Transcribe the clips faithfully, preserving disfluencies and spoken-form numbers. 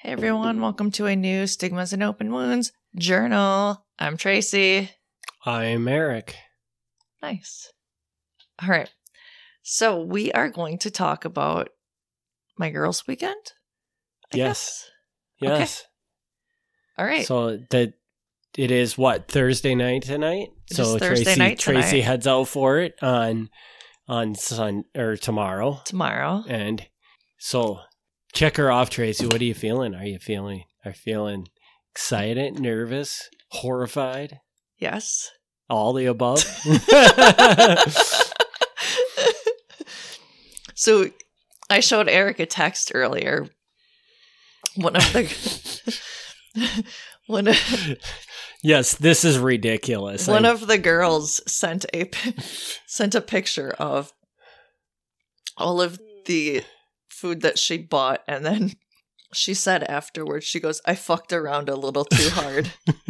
Hey everyone, welcome to a new Stigmas and Open Wounds journal. I'm Tracy. I'm Eric. Nice. All right. So we are going to talk about my girls' weekend. I Yes. guess. Yes. Okay. All right. So that it is what, Thursday night tonight? It so is Thursday Tracy night Tracy tonight. heads out for it on on Sun or tomorrow. Tomorrow. And so check her off, Tracy. What are you feeling? Are you feeling are you feeling excited, nervous, horrified? Yes. All the above? So I showed Eric a text earlier. One of the one of, Yes, this is ridiculous. one I, of the girls sent a pi- sent a picture of all of the food that she bought, and then she said afterwards, she goes, "I fucked around a little too hard."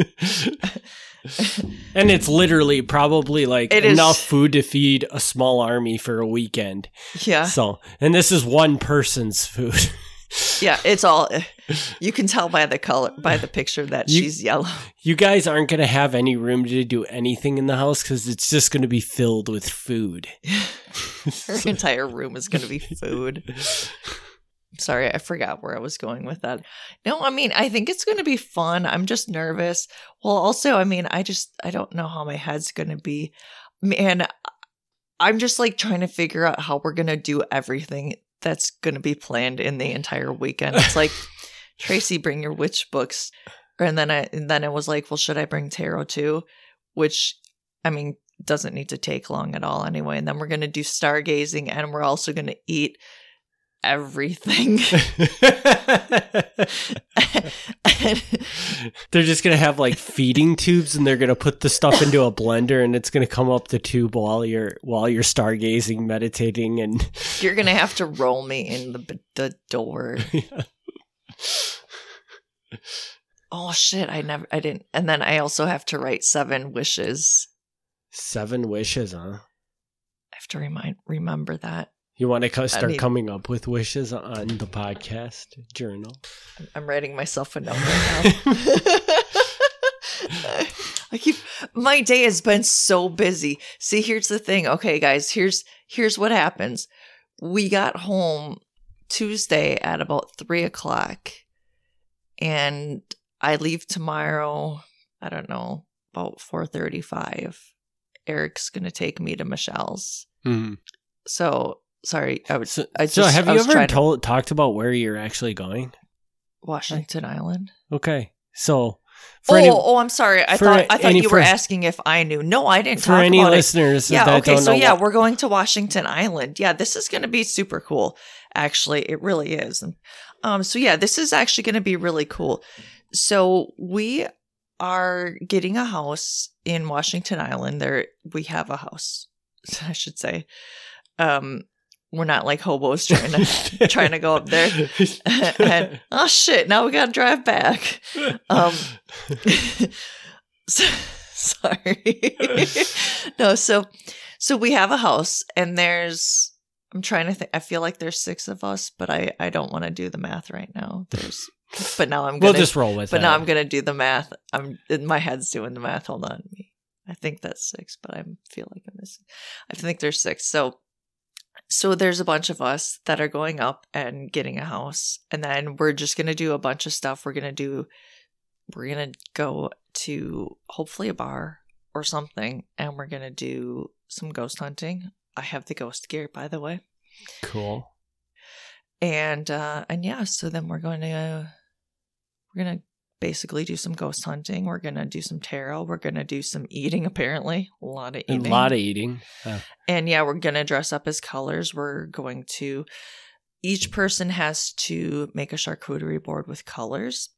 And it's literally probably like It is- enough food to feed a small army for a weekend. Yeah. So, and this is one person's food. Yeah, it's all, you can tell by the color, by the picture that You- she's yellow. You guys aren't going to have any room to do anything in the house because it's just going to be filled with food. Her entire room is going to be food. Sorry, I forgot where I was going with that. No, I mean, I think it's going to be fun. I'm just nervous. Well, also, I mean, I just, I don't know how my head's going to be. Man, I'm just like trying to figure out how we're going to do everything that's going to be planned in the entire weekend. It's like, Tracy, bring your witch books. And then I, and then it was like, well, should I bring tarot too? Which, I mean, doesn't need to take long at all anyway. And then we're going to do stargazing, and we're also going to eat everything. They're just going to have like feeding tubes and they're going to put the stuff into a blender and it's going to come up the tube while you're while you're stargazing, meditating, and You're going to have to roll me in the the door. Yeah. Oh shit, I never I didn't. And then I also have to write seven wishes. Seven wishes, huh? I have to remind remember that. You want to co- start need- coming up with wishes on the podcast journal? I'm, I'm writing myself a note right now. I keep my day has been so busy. See, here's the thing. Okay, guys, here's here's what happens. We got home Tuesday at about three o'clock, and I leave tomorrow. I don't know, about four thirty-five. Eric's gonna take me to Michelle's. Mm-hmm. So sorry, I was. So, I just, so have I you was ever trying to- told, talked about where you're actually going? Washington Island? Okay, so Oh, for any, oh, I'm sorry. I for thought I thought any- you for- were asking if I knew. No, I didn't for talk any about it. listeners Yeah, that okay, don't so know yeah, what- we're going to Washington Island. Yeah, this is going to be super cool. Actually, it really is. Um, so yeah, this is actually going to be really cool. So we are getting a house in Washington Island. There, we have a house, I should say. Um, we're not like hobos trying to trying to go up there. And oh shit, now we got to drive back. Um, so, sorry. No, so so we have a house, and there's I'm trying to think. I feel like there's six of us, but I I don't want to do the math right now. There's but now I'm gonna we'll just roll with but that. now I'm gonna do the math. I'm my head's doing the math. Hold on, I think that's six, but I feel like I'm missing. I think there's six. So so there's a bunch of us that are going up and getting a house, and then we're just gonna do a bunch of stuff. We're gonna do. We're gonna go to hopefully a bar or something, and we're gonna do some ghost hunting. I have the ghost gear, by the way. Cool. And uh and yeah, so then we're going to uh, we're gonna basically do some ghost hunting. We're gonna do some tarot. We're gonna do some eating. Apparently, a lot of A eating. lot of eating. Uh, And yeah, we're gonna dress up as colors. We're going to. Each person has to make a charcuterie board with colors.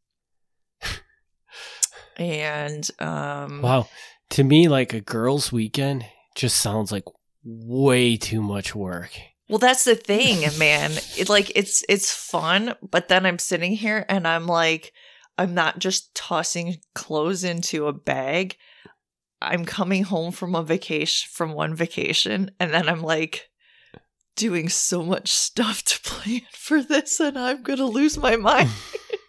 And um wow. To me, like a girls' weekend just sounds like way too much work. well, that's the thing, man. It like it's it's fun, but then I'm sitting here and I'm like, I'm not just tossing clothes into a bag. I'm coming home from a vacation from one vacation, and then I'm like doing so much stuff to plan for this, and I'm gonna lose my mind.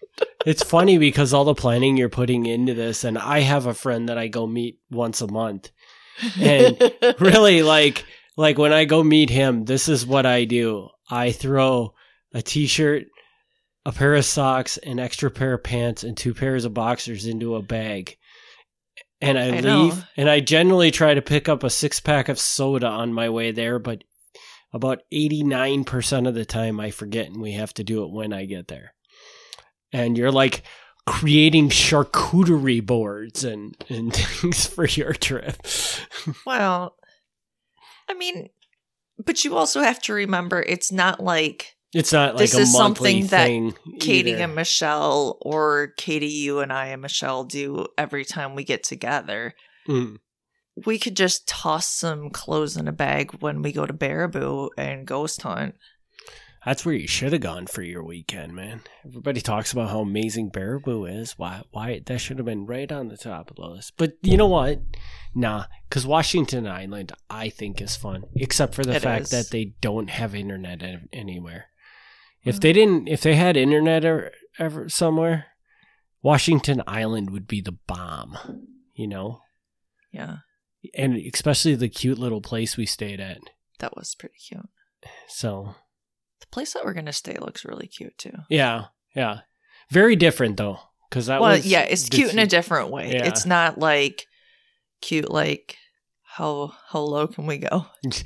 It's funny because all the planning you're putting into this, and I have a friend that I go meet once a month. And really, like, like when I go meet him, this is what I do. I throw a t-shirt, a pair of socks, an extra pair of pants, and two pairs of boxers into a bag. And I, I leave, know. And I generally try to pick up a six-pack of soda on my way there, but about eighty-nine percent of the time I forget, and we have to do it when I get there. And you're like creating charcuterie boards and, and things for your trip. Well, I mean, but you also have to remember it's not like... It's not like this a is monthly something thing that Katie either. and Michelle, or Katie, you and I and Michelle do every time we get together. Mm. We could just toss some clothes in a bag when we go to Baraboo and ghost hunt. That's where you should have gone for your weekend, man. Everybody talks about how amazing Baraboo is. Why? Why that should have been right on the top of the list. But you know what? Nah, because Washington Island, I think, is fun, except for the it fact is. that they don't have internet anywhere. If they didn't, if they had internet or, ever somewhere, Washington Island would be the bomb, you know? Yeah. And especially the cute little place we stayed at. That was pretty cute. So. The place that we're going to stay looks really cute, too. Yeah, yeah. Very different, though. Cause that well, was, yeah, it's cute in a different way. Yeah. It's not like cute like, how, how low can we go?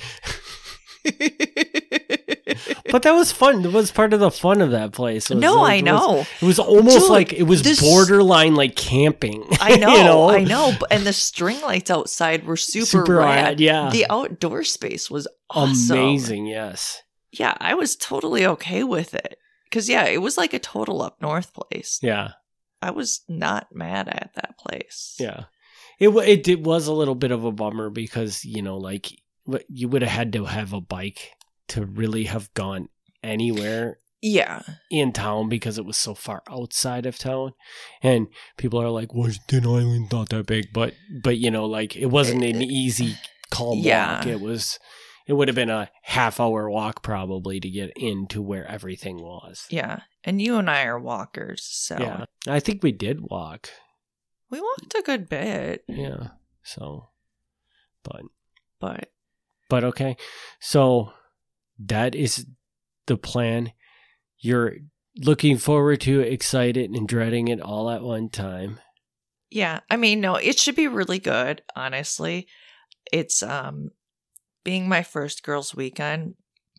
But that was fun. It was part of the fun of that place. Was, no, like, I know. It was, it was almost Dude, like it was this, borderline like camping. I know, you know? I know. And the string lights outside were super, super rad. rad. Yeah, the outdoor space was awesome. Amazing. Yes. Yeah, I was totally okay with it because yeah, it was like a total up north place. Yeah, I was not mad at that place. Yeah, it it it was a little bit of a bummer because you know like you would have had to have a bike to really have gone anywhere yeah in town because it was so far outside of town, and people are like Washington Island not that big, but but you know like it wasn't an easy calm yeah. walk. It was it would have been a half hour walk probably to get into where everything was. Yeah, and you and I are walkers, so yeah, I think we did walk. We walked a good bit. Yeah, so but but but okay, so that is the plan. You're looking forward to it, excited, and dreading it all at one time. Yeah, I mean, no, it should be really good, honestly. It's um being my first girls' weekend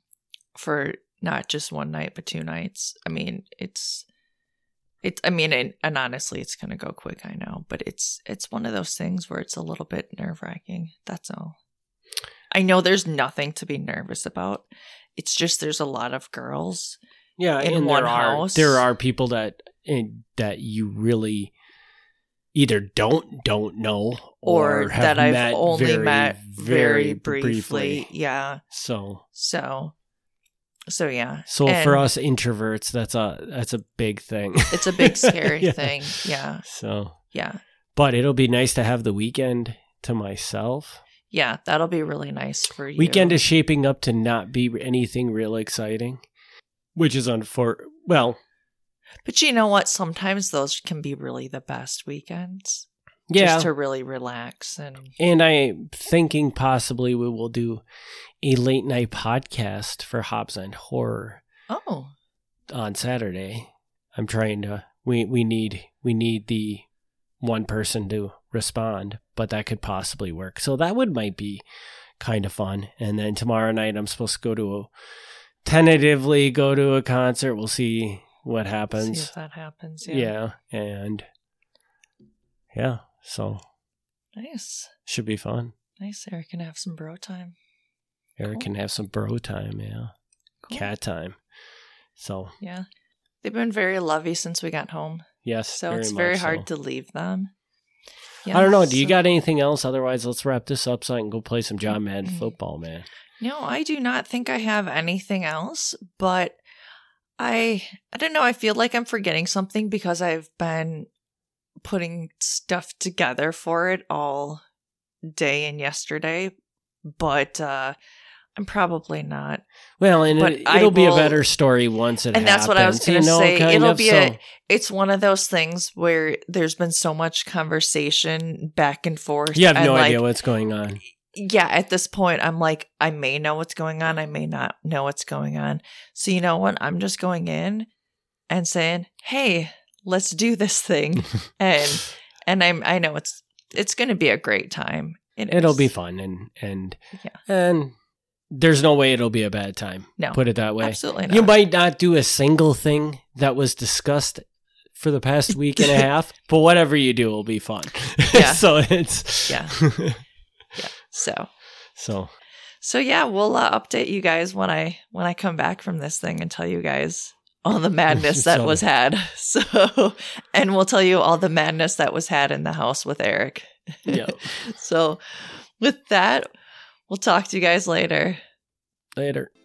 for not just one night, but two nights. I mean, it's, it's, I mean, and, and honestly, it's going to go quick, I know, but it's, it's one of those things where it's a little bit nerve wracking. That's all. I know there's nothing to be nervous about. It's just, there's a lot of girls. Yeah. in and one there are, house. there are people that, that you really either don't don't know or, or have that I've met only very, met very, very briefly. briefly. Yeah. So So, so yeah. So and for us introverts, that's a that's a big thing. It's a big scary yeah. thing. Yeah. So yeah. But it'll be nice to have the weekend to myself. Yeah, that'll be really nice for you. Weekend is shaping up to not be anything real exciting, which is unfor well. But you know what? Sometimes those can be really the best weekends. Yeah. Just to really relax. And and I'm thinking possibly we will do a late night podcast for Hobbs and Horror. Oh. On Saturday. I'm trying to we, we need we need the one person to respond, but that could possibly work. So that would might be kind of fun. And then tomorrow night I'm supposed to go to a tentatively go to a concert. We'll see what happens. See if that happens. Yeah. Yeah. And yeah. So nice. Should be fun. Nice. Eric can have some bro time. Eric cool. can have some bro time, yeah. Cool. Cat time. So yeah. They've been very lovey since we got home. Yes. So very it's very hard so. to leave them. Yeah, I don't know. Do you so... got anything else? Otherwise, let's wrap this up so I can go play some John Madden football, man. No, I do not think I have anything else, but I I don't know. I feel like I'm forgetting something because I've been putting stuff together for it all day and yesterday. But uh, I'm probably not. Well, and But it, I it'll be a will- better story once it And happens. that's what I was going you to know, say. kind It'll of, be so- a. It's one of those things where there's been so much conversation back and forth. You have and no like, idea what's going on. Yeah, at this point, I'm like, I may know what's going on. I may not know what's going on. So you know what? I'm just going in and saying, "Hey, let's do this thing," and and I'm I know it's it's going to be a great time. It It'll is. be fun, and and Yeah. and there's no way it'll be a bad time. No, Put it that way. absolutely not. You might not do a single thing that was discussed for the past week and a half, but whatever you do will be fun. Yeah. so it's Yeah. Yeah. So so so yeah, we'll uh, update you guys when I when I come back from this thing and tell you guys all the madness that So- was had. So and we'll tell you all the madness that was had in the house with Eric. yeah. So with that, we'll talk to you guys later. Later.